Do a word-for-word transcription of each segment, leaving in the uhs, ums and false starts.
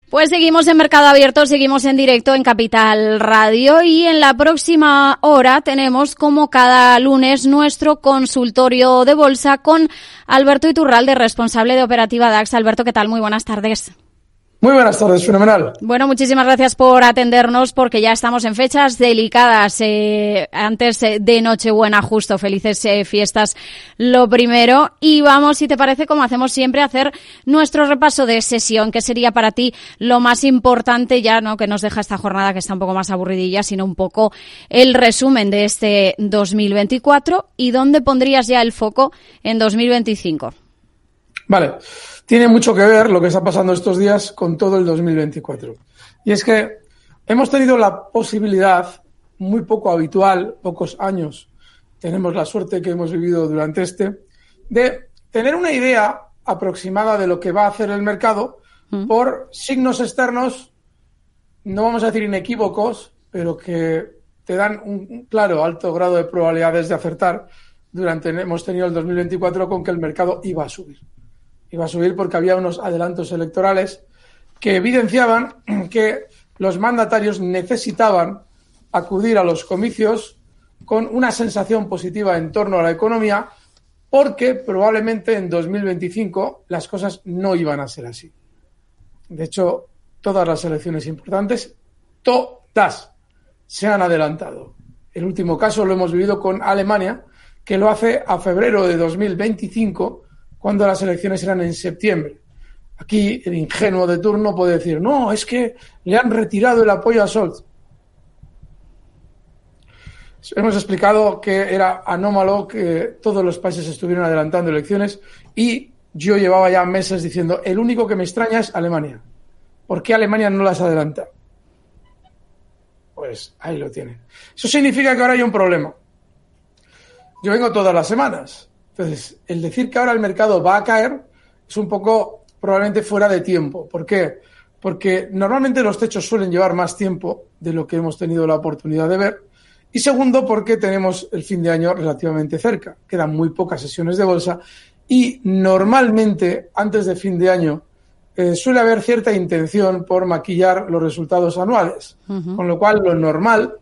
Pues seguimos en Mercado Abierto, seguimos en directo en Capital Radio y en la próxima hora tenemos, como cada lunes, nuestro consultorio de bolsa con Alberto Iturralde, responsable de operativa DAX. Alberto, ¿qué tal? Muy buenas tardes. Muy buenas tardes, fenomenal. Bueno, muchísimas gracias por atendernos porque ya estamos en fechas delicadas, eh, antes de Nochebuena, justo. Felices eh, fiestas, lo primero. Y vamos, si te parece, como hacemos siempre, a hacer nuestro repaso de sesión. ¿Qué sería para ti lo más importante ya, no, que nos deja esta jornada que está un poco más aburridilla, sino un poco el resumen de este dos mil veinticuatro? ¿Y dónde pondrías ya el foco en dos mil veinticinco? Vale. Tiene mucho que ver lo que está pasando estos días con todo el dos mil veinticuatro. Y es que hemos tenido la posibilidad, muy poco habitual, pocos años, tenemos la suerte que hemos vivido durante este, de tener una idea aproximada de lo que va a hacer el mercado mm. por signos externos, no vamos a decir inequívocos, pero que te dan un claro alto grado de probabilidades de acertar. Durante hemos tenido el dos mil veinticuatro con que el mercado iba a subir. Iba a subir porque había unos adelantos electorales que evidenciaban que los mandatarios necesitaban acudir a los comicios con una sensación positiva en torno a la economía, porque probablemente en dos mil veinticinco las cosas no iban a ser así. De hecho, todas las elecciones importantes, todas, se han adelantado. El último caso lo hemos vivido con Alemania, que lo hace a febrero de dos mil veinticinco, cuando las elecciones eran en septiembre. Aquí el ingenuo de turno puede decir, no, es que le han retirado el apoyo a Scholz. Hemos explicado que era anómalo que todos los países estuvieran adelantando elecciones y yo llevaba ya meses diciendo, el único que me extraña es Alemania. ¿Por qué Alemania no las adelanta? Pues ahí lo tienen. Eso significa que ahora hay un problema. Yo vengo todas las semanas. Entonces, el decir que ahora el mercado va a caer es un poco probablemente fuera de tiempo. ¿Por qué? Porque normalmente los techos suelen llevar más tiempo de lo que hemos tenido la oportunidad de ver. Y segundo, porque tenemos el fin de año relativamente cerca. Quedan muy pocas sesiones de bolsa y normalmente antes de fin de año eh, suele haber cierta intención por maquillar los resultados anuales. Uh-huh. Con lo cual, lo normal,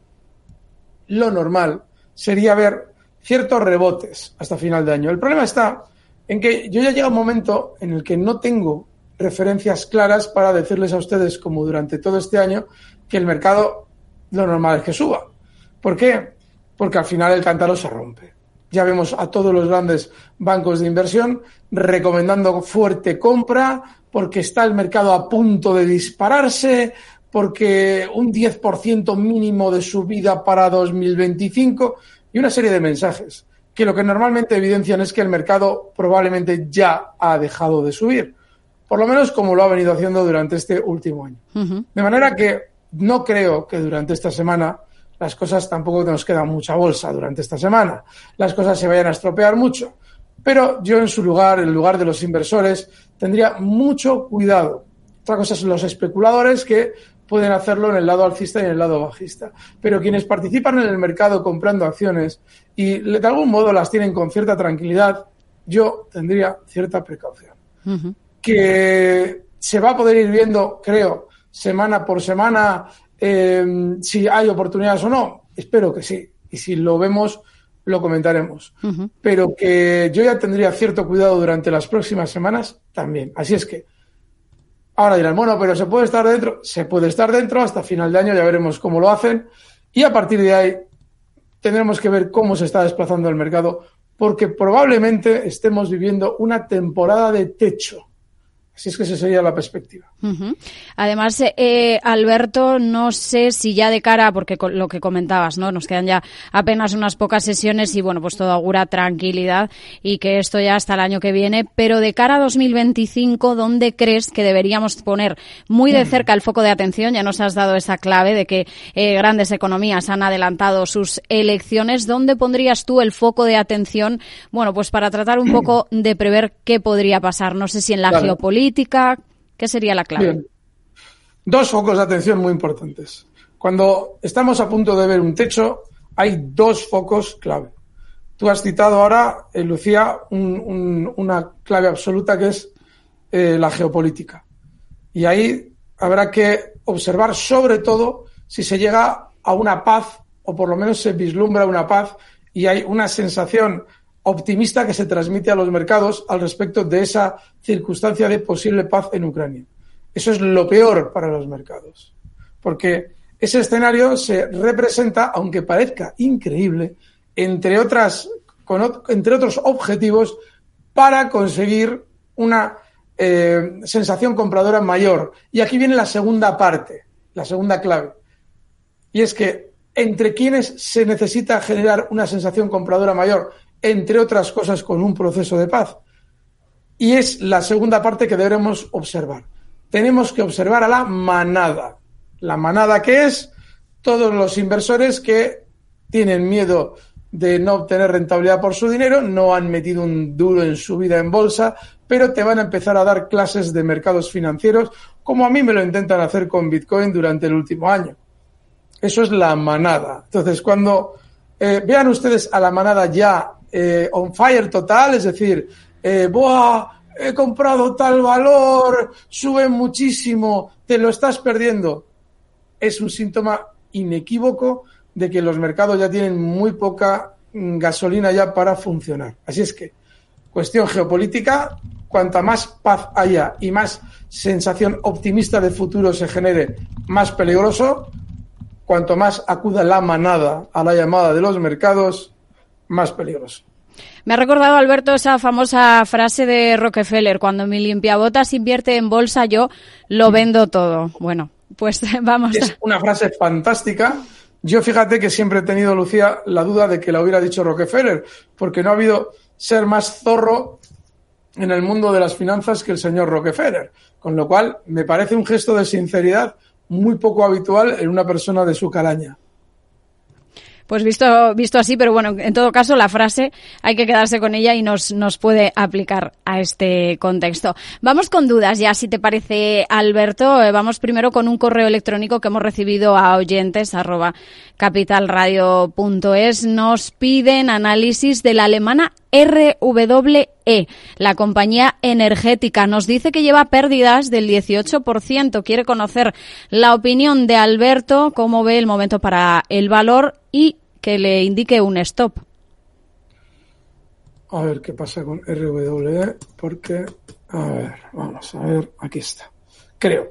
lo normal sería ver ciertos rebotes hasta final de año. El problema está en que yo ya llega un momento en el que no tengo referencias claras para decirles a ustedes, como durante todo este año, que el mercado lo normal es que suba. ¿Por qué? Porque al final el cántaro se rompe. Ya vemos a todos los grandes bancos de inversión recomendando fuerte compra porque está el mercado a punto de dispararse, porque un diez por ciento mínimo de subida para dos mil veinticinco... y una serie de mensajes que lo que normalmente evidencian es que el mercado probablemente ya ha dejado de subir, por lo menos como lo ha venido haciendo durante este último año. Uh-huh. De manera que no creo que durante esta semana las cosas, tampoco nos queda mucha bolsa durante esta semana, las cosas se vayan a estropear mucho, pero yo en su lugar, en lugar de los inversores, tendría mucho cuidado. Otra cosa son los especuladores que pueden hacerlo en el lado alcista y en el lado bajista. Pero quienes participan en el mercado comprando acciones y de algún modo las tienen con cierta tranquilidad, yo tendría cierta precaución. Uh-huh. Que se va a poder ir viendo, creo, semana por semana, eh, si hay oportunidades o no. Espero que sí. Y si lo vemos, lo comentaremos. Uh-huh. Pero que yo ya tendría cierto cuidado durante las próximas semanas también. Así es que ahora dirán, bueno, pero ¿se puede estar dentro? Se puede estar dentro hasta final de año, ya veremos cómo lo hacen. Y a partir de ahí tendremos que ver cómo se está desplazando el mercado, porque probablemente estemos viviendo una temporada de techo. Así es que esa sería la perspectiva. Uh-huh. Además, eh, Alberto, no sé si ya de cara, porque con lo que comentabas, ¿no? Nos quedan ya apenas unas pocas sesiones y, bueno, pues todo augura tranquilidad y que esto ya hasta el año que viene. Pero de cara a dos mil veinticinco, ¿dónde crees que deberíamos poner muy de cerca el foco de atención? Ya nos has dado esa clave de que eh, grandes economías han adelantado sus elecciones. ¿Dónde pondrías tú el foco de atención? Bueno, pues para tratar un poco de prever qué podría pasar. No sé si en la claro. geopolítica. ¿Qué sería la clave? Bien. Dos focos de atención muy importantes. Cuando estamos a punto de ver un techo, hay dos focos clave. Tú has citado ahora, eh, Lucía, un, un, una clave absoluta que es eh, la geopolítica. Y ahí habrá que observar sobre todo si se llega a una paz, o por lo menos se vislumbra una paz y hay una sensación optimista que se transmite a los mercados al respecto de esa circunstancia de posible paz en Ucrania. Eso es lo peor para los mercados, porque ese escenario se representa, aunque parezca increíble, entre otras, con, entre otros objetivos para conseguir una eh, sensación compradora mayor. Y aquí viene la segunda parte, la segunda clave. Y es que entre quienes se necesita generar una sensación compradora mayor, entre otras cosas con un proceso de paz. Y es la segunda parte que debemos observar. Tenemos que observar a la manada. La manada que es todos los inversores que tienen miedo de no obtener rentabilidad por su dinero, no han metido un duro en su vida en bolsa, pero te van a empezar a dar clases de mercados financieros, como a mí me lo intentan hacer con Bitcoin durante el último año. Eso es la manada. Entonces, cuando eh, vean ustedes a la manada ya eh, on fire total, es decir, eh, ¡buah! He comprado tal valor, sube muchísimo, te lo estás perdiendo, es un síntoma inequívoco de que los mercados ya tienen muy poca gasolina ya para funcionar. Así es que, cuestión geopolítica, cuanta más paz haya y más sensación optimista de futuro se genere, más peligroso. Cuanto más acuda la manada a la llamada de los mercados, más peligroso. Me ha recordado, Alberto, esa famosa frase de Rockefeller: cuando mi limpiabotas invierte en bolsa, yo lo vendo todo. Bueno, pues vamos. Es una frase fantástica. Yo fíjate que siempre he tenido, Lucía, la duda de que la hubiera dicho Rockefeller, porque no ha habido ser más zorro en el mundo de las finanzas que el señor Rockefeller. Con lo cual, me parece un gesto de sinceridad muy poco habitual en una persona de su calaña. Pues visto visto así, pero bueno, en todo caso la frase hay que quedarse con ella y nos nos puede aplicar a este contexto. Vamos con dudas ya, si te parece, Alberto. Eh, vamos primero con un correo electrónico que hemos recibido a oyentes arroba capitalradio punto es. Nos piden análisis de la alemana R W E, la compañía energética. Nos dice que lleva pérdidas del dieciocho por ciento. Quiere conocer la opinión de Alberto, cómo ve el momento para el valor y que le indique un stop. A ver qué pasa con R W E, porque, a ver, vamos a ver, aquí está. Creo.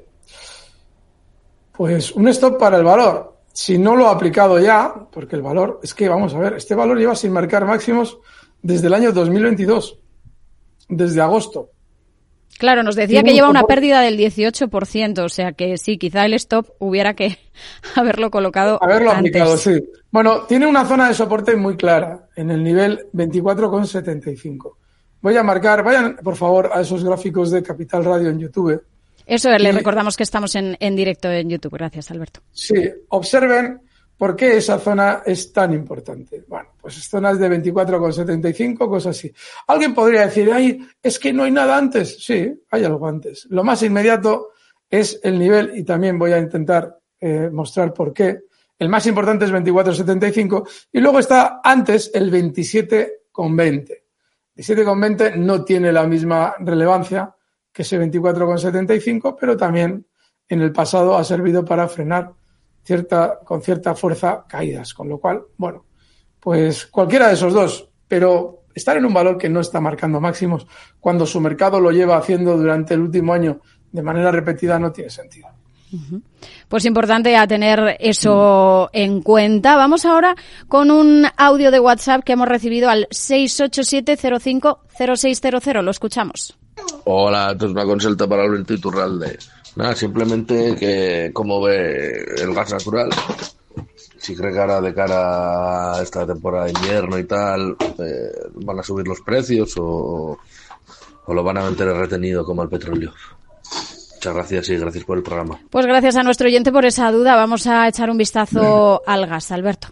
Pues un stop para el valor. Si no lo ha aplicado ya, porque el valor, es que vamos a ver, este valor lleva sin marcar máximos desde el año dos mil veintidós, desde agosto. Claro, nos decía que lleva una pérdida del dieciocho por ciento, o sea que sí, quizá el stop hubiera que haberlo colocado Haberlo antes. aplicado, sí. Bueno, tiene una zona de soporte muy clara, en el nivel veinticuatro coma setenta y cinco. Voy a marcar, vayan por favor a esos gráficos de Capital Radio en YouTube. Eso, y, le recordamos que estamos en, en directo en YouTube. Gracias, Alberto. Sí, observen por qué esa zona es tan importante. Bueno, pues zonas de veinticuatro coma setenta y cinco, cosas así. Alguien podría decir, ay, es que no hay nada antes. Sí, hay algo antes. Lo más inmediato es el nivel, y también voy a intentar eh, mostrar por qué. El más importante es veinticuatro coma setenta y cinco y luego está antes el veintisiete coma veinte. veintisiete coma veinte no tiene la misma relevancia que ese veinticuatro coma setenta y cinco, pero también en el pasado ha servido para frenar cierta, con cierta fuerza caídas, con lo cual, bueno, pues cualquiera de esos dos, pero estar en un valor que no está marcando máximos cuando su mercado lo lleva haciendo durante el último año de manera repetida no tiene sentido. Uh-huh. Pues importante a tener eso en cuenta. Vamos ahora con un audio de WhatsApp que hemos recibido al seis ocho siete cero cinco cero seis cero cero. Lo escuchamos. Hola, esto es una consulta para Alberto Iturralde. Nada, simplemente que cómo ve el gas natural. Si cree que ahora de cara a esta temporada de invierno y tal, eh, van a subir los precios o, o lo van a mantener retenido como el petróleo. Muchas gracias y gracias por el programa. Pues gracias a nuestro oyente por esa duda. Vamos a echar un vistazo al gas, Alberto.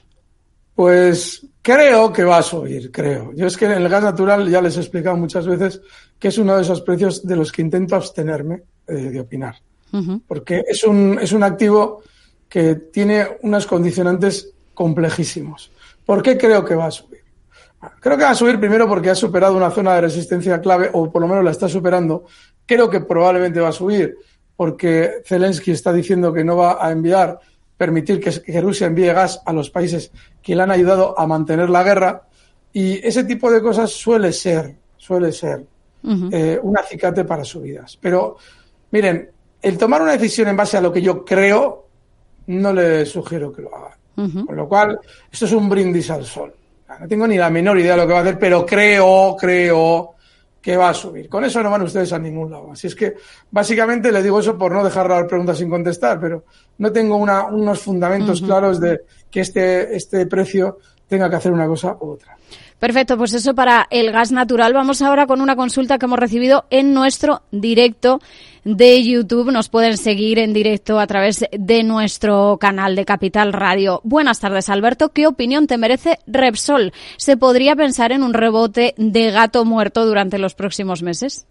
Pues creo que va a subir, creo. Yo es que en el gas natural ya les he explicado muchas veces que es uno de esos precios de los que intento abstenerme eh, de opinar. Uh-huh. Porque es un, es un activo que tiene unos condicionantes complejísimos. ¿Por qué creo que va a subir? Creo que va a subir primero porque ha superado una zona de resistencia clave, o por lo menos la está superando. Creo que probablemente va a subir porque Zelensky está diciendo que no va a enviar, permitir que, que Rusia envíe gas a los países que le han ayudado a mantener la guerra, y ese tipo de cosas suele ser, suele ser uh-huh. eh, un acicate para subidas. Pero, miren, el tomar una decisión en base a lo que yo creo, no le sugiero que lo haga. Uh-huh. Con lo cual, esto es un brindis al sol. No tengo ni la menor idea de lo que va a hacer, pero creo, creo que va a subir. Con eso no van ustedes a ningún lado. Así es que, básicamente, le digo eso por no dejar las preguntas sin contestar, pero no tengo una, unos fundamentos uh-huh. claros de que este, este precio tenga que hacer una cosa u otra. Perfecto, pues eso para el gas natural. Vamos ahora con una consulta que hemos recibido en nuestro directo de YouTube. Nos pueden seguir en directo a través de nuestro canal de Capital Radio. Buenas tardes, Alberto. ¿Qué opinión te merece Repsol? ¿Se podría pensar en un rebote de gato muerto durante los próximos meses?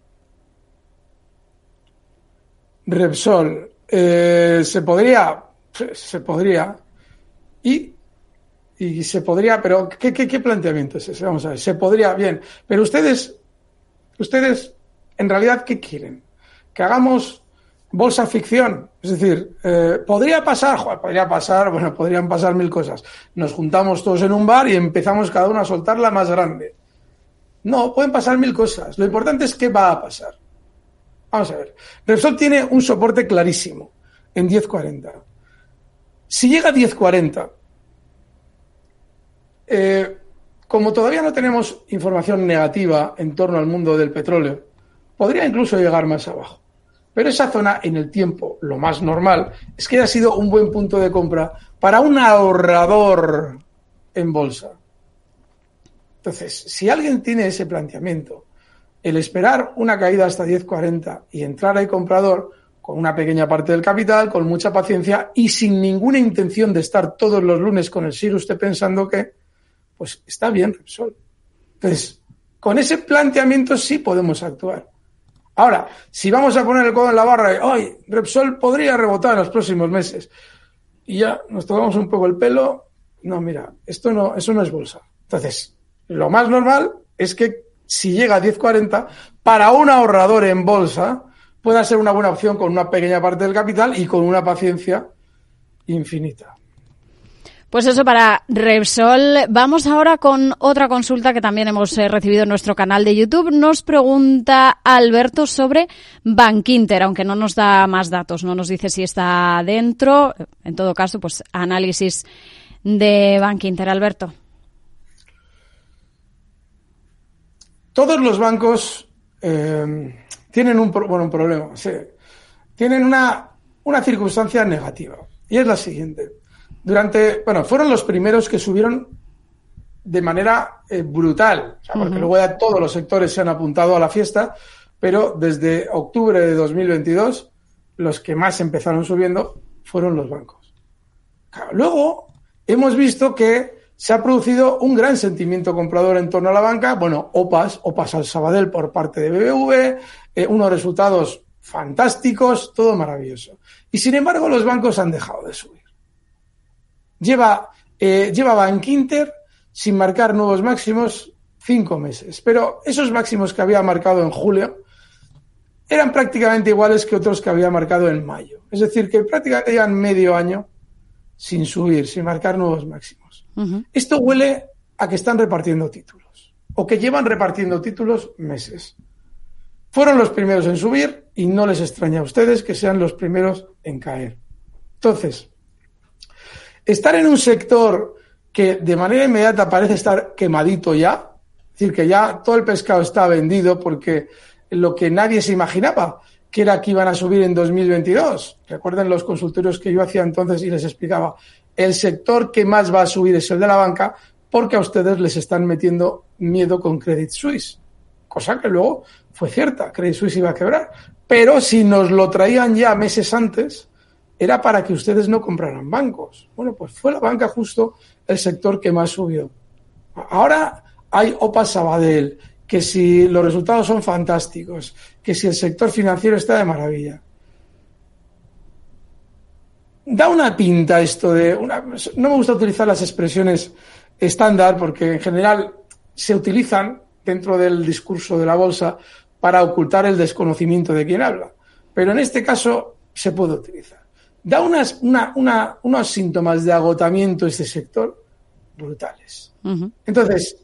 Repsol, eh, se podría, se podría, y Y se podría, pero ¿qué, qué, qué planteamiento es ese? Vamos a ver, se podría, bien, pero ustedes, ustedes, en realidad, ¿qué quieren? ¿Que hagamos bolsa ficción? Es decir, eh, ¿podría pasar? Joder, podría pasar, bueno, podrían pasar mil cosas. Nos juntamos todos en un bar y empezamos cada uno a soltar la más grande. No, pueden pasar mil cosas. Lo importante es qué va a pasar. Vamos a ver. Repsol tiene un soporte clarísimo en diez cuarenta. Si llega a diez cuarenta, Eh, como todavía no tenemos información negativa en torno al mundo del petróleo, podría incluso llegar más abajo. Pero esa zona en el tiempo, lo más normal, es que haya sido un buen punto de compra para un ahorrador en bolsa. Entonces, si alguien tiene ese planteamiento, el esperar una caída hasta diez cuarenta y entrar ahí comprador con una pequeña parte del capital, con mucha paciencia y sin ninguna intención de estar todos los lunes con el sigue usted pensando que, pues está bien Repsol. Entonces, con ese planteamiento sí podemos actuar. Ahora, si vamos a poner el codo en la barra y ¡ay! Repsol podría rebotar en los próximos meses y ya nos tocamos un poco el pelo, no, mira, esto no, eso no es bolsa. Entonces, lo más normal es que si llega a diez cuarenta, para un ahorrador en bolsa pueda ser una buena opción con una pequeña parte del capital y con una paciencia infinita. Pues eso para Repsol. Vamos ahora con otra consulta que también hemos eh, recibido en nuestro canal de YouTube. Nos pregunta Alberto sobre Bankinter, aunque no nos da más datos, no nos dice si está dentro. En todo caso, pues análisis de Bankinter. Alberto. Todos los bancos eh, tienen un, bueno, un problema, sí. Tienen una, una circunstancia negativa, y es la siguiente. Durante, bueno, fueron los primeros que subieron de manera eh, brutal, o sea, porque uh-huh. luego ya todos los sectores se han apuntado a la fiesta, pero desde octubre de dos mil veintidós los que más empezaron subiendo fueron los bancos. Claro, luego hemos visto que se ha producido un gran sentimiento comprador en torno a la banca, bueno, OPAs, OPAs al Sabadell por parte de B B V, eh, unos resultados fantásticos, todo maravilloso. Y sin embargo los bancos han dejado de subir. Lleva, eh, lleva Bankinter sin marcar nuevos máximos cinco meses, pero esos máximos que había marcado en julio eran prácticamente iguales que otros que había marcado en mayo. Es decir, que prácticamente llevan medio año sin subir, sin marcar nuevos máximos. Uh-huh. Esto huele a que están repartiendo títulos, o que llevan repartiendo títulos meses. Fueron los primeros en subir y no les extraña a ustedes que sean los primeros en caer. Entonces, estar en un sector que de manera inmediata parece estar quemadito ya, es decir, que ya todo el pescado está vendido porque lo que nadie se imaginaba, que era que iban a subir en dos mil veintidós. Recuerden los consultorios que yo hacía entonces y les explicaba, el sector que más va a subir es el de la banca porque a ustedes les están metiendo miedo con Credit Suisse, cosa que luego fue cierta, Credit Suisse iba a quebrar, pero si nos lo traían ya meses antes, era para que ustedes no compraran bancos. Bueno, pues fue la banca justo el sector que más subió. Ahora hay OPA Sabadell, que si los resultados son fantásticos, que si el sector financiero está de maravilla. Da una pinta esto de... Una, no me gusta utilizar las expresiones estándar porque en general se utilizan dentro del discurso de la bolsa para ocultar el desconocimiento de quien habla. Pero en este caso se puede utilizar. Da unas, una, una, unos síntomas de agotamiento este sector brutales. Uh-huh. Entonces,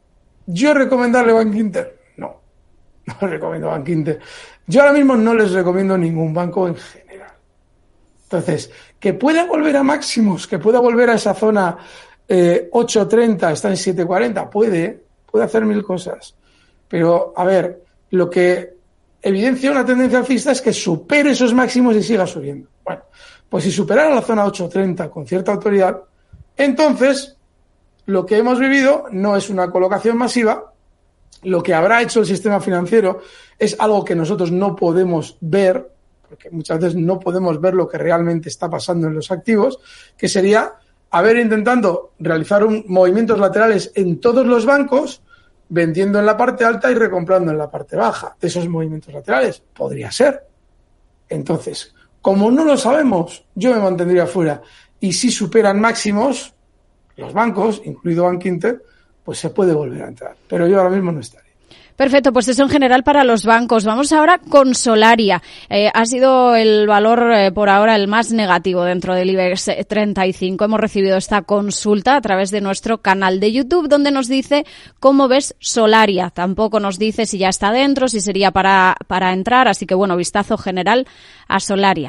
¿yo recomendarle Bankinter? No, no recomiendo Bankinter. Yo ahora mismo no les recomiendo ningún banco en general. Entonces, que pueda volver a máximos, que pueda volver a esa zona eh, ocho treinta, está en siete cuarenta, puede, puede hacer mil cosas. Pero, a ver, lo que evidencia una tendencia alcista es que supere esos máximos y siga subiendo. Bueno, pues si superara la zona ocho treinta con cierta autoridad, entonces lo que hemos vivido no es una colocación masiva. Lo que habrá hecho el sistema financiero es algo que nosotros no podemos ver, porque muchas veces no podemos ver lo que realmente está pasando en los activos, que sería haber intentando realizar un, movimientos laterales en todos los bancos, vendiendo en la parte alta y recomprando en la parte baja de esos movimientos laterales. Podría ser. Entonces, como no lo sabemos, yo me mantendría fuera. Y si superan máximos, los bancos, incluido Bankinter, pues se puede volver a entrar. Pero yo ahora mismo no estaría. Perfecto, pues eso en general para los bancos. Vamos ahora con Solaria. Eh, ha sido el valor eh, por ahora el más negativo dentro del IBEX treinta y cinco. Hemos recibido esta consulta a través de nuestro canal de YouTube donde nos dice cómo ves Solaria. Tampoco nos dice si ya está dentro, si sería para, para entrar. Así que bueno, vistazo general a Solaria.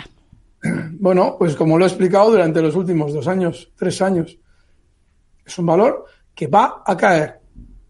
Bueno, pues como lo he explicado durante los últimos dos años, tres años, es un valor que va a caer.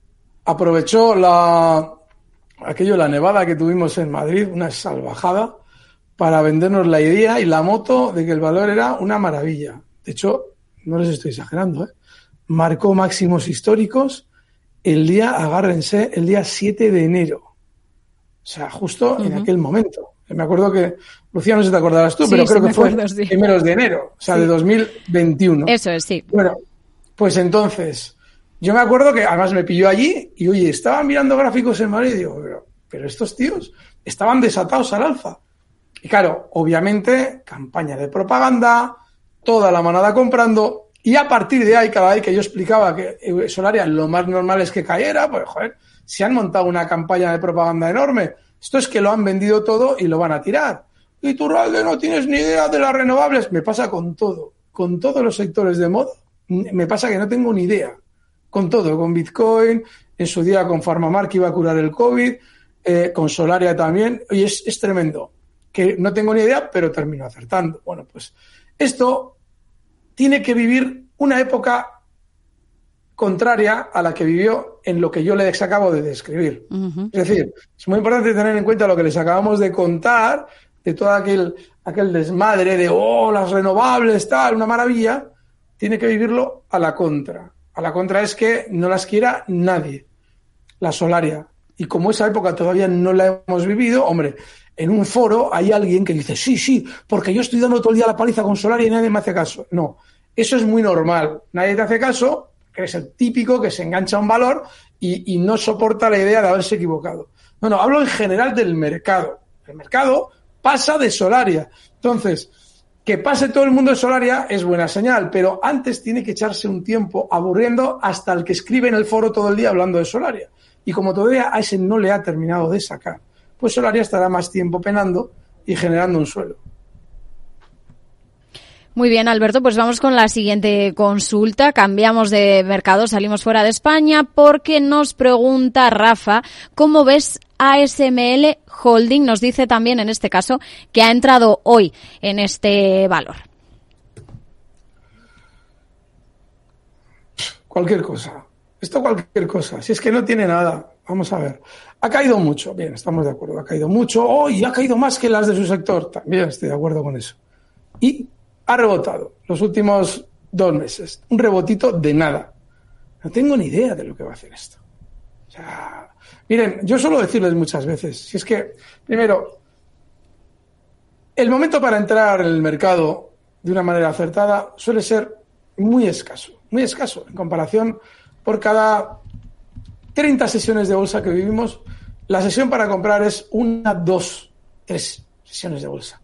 Aprovechó la aquello, la nevada que tuvimos en Madrid, una salvajada, para vendernos la idea y la moto de que el valor era una maravilla. De hecho, no les estoy exagerando, ¿eh? Marcó máximos históricos el día, agárrense, el día siete de enero. O sea, justo uh-huh. en aquel momento. Me acuerdo que, Lucía, no sé si te acordarás tú, sí, pero creo sí, que fue acuerdo, sí. primeros de enero, o sea, sí. de dos mil veintiuno. Eso es, sí. Bueno, pues entonces... Yo me acuerdo que además me pilló allí y, oye, estaba mirando gráficos en Madrid y digo, pero, pero estos tíos estaban desatados al alza. Y claro, obviamente, campaña de propaganda, toda la manada comprando, y a partir de ahí, cada vez que yo explicaba que Solaria lo más normal es que cayera, pues, joder, se han montado una campaña de propaganda enorme. Esto es que lo han vendido todo y lo van a tirar. Y tú, Ralde, no tienes ni idea de las renovables. Me pasa con todo, con todos los sectores de moda. Me pasa que no tengo ni idea. Con todo, con Bitcoin, en su día con PharmaMar que iba a curar el COVID, eh, con Solaria también. Oye, es, es tremendo, que no tengo ni idea, pero termino acertando. Bueno, pues esto tiene que vivir una época contraria a la que vivió en lo que yo les acabo de describir. Uh-huh. Es decir, es muy importante tener en cuenta lo que les acabamos de contar, de todo aquel, aquel desmadre de, oh, las renovables, tal, una maravilla. Tiene que vivirlo a la contra. A la contra es que no las quiera nadie, la Solaria. Y como esa época todavía no la hemos vivido, hombre, en un foro hay alguien que dice, sí, sí, porque yo estoy dando todo el día la paliza con Solaria y nadie me hace caso. No, eso es muy normal. Nadie te hace caso, que es el típico que se engancha a un valor y, y no soporta la idea de haberse equivocado. No, no, hablo en general del mercado. El mercado pasa de Solaria. Entonces... que pase todo el mundo de Solaria es buena señal, pero antes tiene que echarse un tiempo aburriendo hasta el que escribe en el foro todo el día hablando de Solaria. Y como todavía a ese no le ha terminado de sacar, pues Solaria estará más tiempo penando y generando un suelo. Muy bien, Alberto, pues vamos con la siguiente consulta. Cambiamos de mercado, salimos fuera de España porque nos pregunta Rafa, ¿cómo ves A S M L Holding? Nos dice también en este caso que ha entrado hoy en este valor. Cualquier cosa. Esto cualquier cosa. Si es que no tiene nada. Vamos a ver. Ha caído mucho. Bien, estamos de acuerdo. Ha caído mucho. Oh, y ha caído más que las de su sector. También estoy de acuerdo con eso. Y ha rebotado los últimos dos meses. Un rebotito de nada. No tengo ni idea de lo que va a hacer esto. O sea, miren, yo suelo decirles muchas veces, si es que, primero, el momento para entrar en el mercado de una manera acertada suele ser muy escaso, muy escaso en comparación por cada treinta sesiones de bolsa que vivimos, la sesión para comprar es una, dos, tres sesiones de bolsa.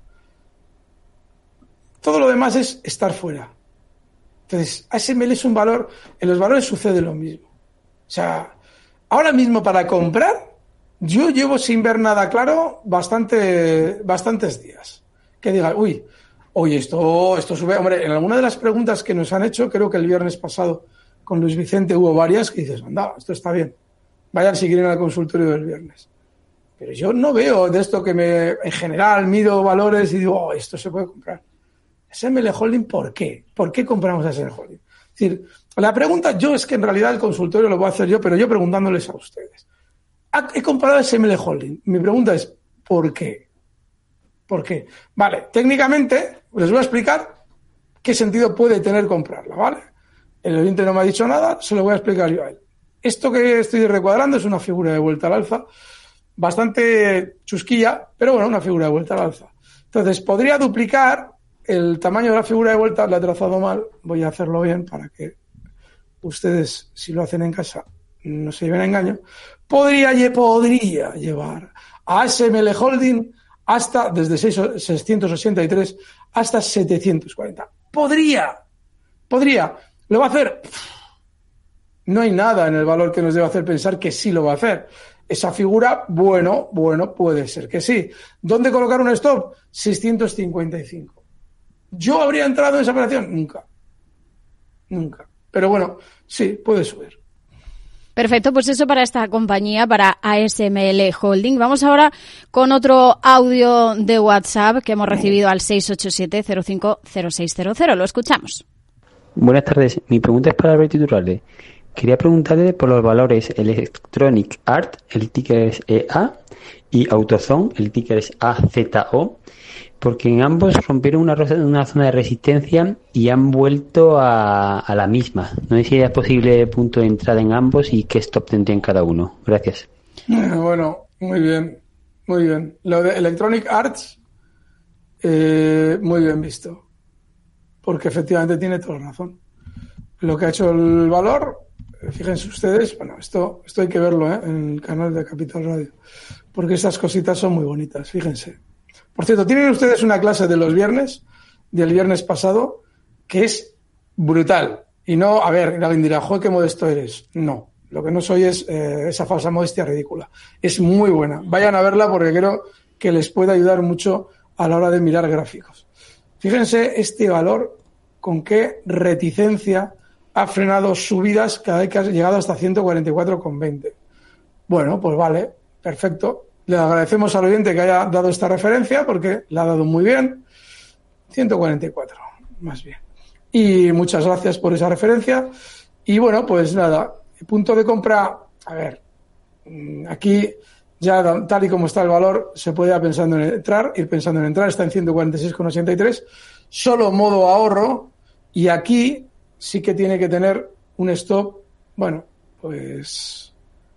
Todo lo demás es estar fuera. Entonces, A S M L es un valor, en los valores sucede lo mismo. O sea, ahora mismo para comprar, yo llevo sin ver nada claro bastante, bastantes días. que diga, uy, oye, esto, esto sube. Hombre, en alguna de las preguntas que nos han hecho, creo que el viernes pasado con Luis Vicente hubo varias que dices, anda, esto está bien. Vayan si quieren al consultorio del viernes. Pero yo no veo de esto que me, en general, miro valores y digo, oh, esto se puede comprar. S M L Holding, ¿por qué? ¿Por qué compramos a S M L Holding? Es decir, la pregunta, yo es que en realidad el consultorio lo voy a hacer yo, pero yo preguntándoles a ustedes. He comprado S M L Holding. Mi pregunta es, ¿por qué? ¿Por qué? Vale, técnicamente les voy a explicar qué sentido puede tener comprarla, ¿vale? El oyente no me ha dicho nada, se lo voy a explicar yo a él. Esto que estoy recuadrando es una figura de vuelta al alza, bastante chusquilla, pero bueno, una figura de vuelta al alza. Entonces, podría duplicar el tamaño de la figura de vuelta, la he trazado mal, voy a hacerlo bien para que ustedes, si lo hacen en casa, no se lleven a engaño. Podría, podría llevar a S M L Holding hasta, desde seiscientos ochenta y tres hasta setecientos cuarenta. Podría, podría. ¿Lo va a hacer? No hay nada en el valor que nos debe hacer pensar que sí lo va a hacer. Esa figura, bueno, bueno, puede ser que sí. ¿Dónde colocar un stop? seiscientos cincuenta y cinco. ¿Yo habría entrado en esa operación? Nunca. Nunca. Pero bueno, sí, puede subir. Perfecto, pues eso para esta compañía, para A S M L Holding. Vamos ahora con otro audio de WhatsApp que hemos recibido al seis ocho siete cero cinco cero seis cero cero. Lo escuchamos. Buenas tardes. Mi pregunta es para Alberto Iturralde. Quería preguntarle por los valores Electronic Art, el ticker es E A, y AutoZone, el ticker es A Z O, porque en ambos rompieron una, una zona de resistencia y han vuelto a, a la misma. No sé si es posible punto de entrada en ambos y qué stop tendría en cada uno. Gracias. Bueno, muy bien, muy bien. Lo de Electronic Arts, eh, muy bien visto, porque efectivamente tiene toda la razón. Lo que ha hecho el valor, fíjense ustedes, bueno, esto, esto hay que verlo, ¿eh? En el canal de Capital Radio, porque estas cositas son muy bonitas, fíjense. Por cierto, tienen ustedes una clase de los viernes, del viernes pasado, que es brutal. Y no, a ver, alguien dirá, joder, qué modesto eres. No, lo que no soy es eh, esa falsa modestia ridícula. Es muy buena. Vayan a verla porque creo que les puede ayudar mucho a la hora de mirar gráficos. Fíjense este valor con qué reticencia ha frenado subidas cada vez que ha llegado hasta ciento cuarenta y cuatro coma veinte. Bueno, pues vale, perfecto. Le agradecemos al oyente que haya dado esta referencia porque la ha dado muy bien. ciento cuarenta y cuatro, más bien. Y muchas gracias por esa referencia. Y bueno, pues nada, punto de compra, a ver, aquí ya tal y como está el valor, se puede ir pensando en entrar, ir pensando en entrar, está en ciento cuarenta y seis coma ochenta y tres, solo modo ahorro, y aquí sí que tiene que tener un stop, bueno, pues,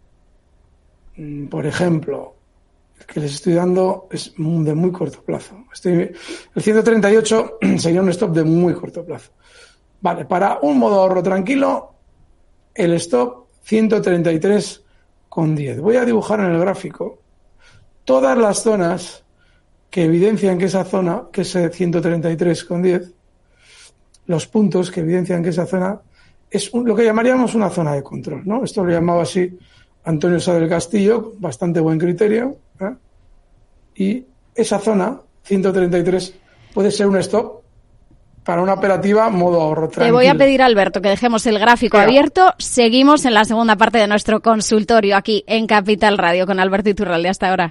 por ejemplo, el que les estoy dando es de muy corto plazo. Estoy, el ciento treinta y ocho sería un stop de muy corto plazo. Vale, para un modo ahorro tranquilo, el stop ciento treinta y tres coma diez. Voy a dibujar en el gráfico todas las zonas que evidencian que esa zona, que es ciento treinta y tres coma diez, los puntos que evidencian que esa zona es un, lo que llamaríamos una zona de control, ¿no? Esto lo llamaba así Antonio Sá del Castillo, bastante buen criterio, ¿eh? Y esa zona, ciento treinta y tres, puede ser un stop para una operativa modo ahorro tranquilo. Te voy a pedir, Alberto, que dejemos el gráfico Venga. abierto. Seguimos en la segunda parte de nuestro consultorio aquí en Capital Radio con Alberto Iturralde. Hasta ahora.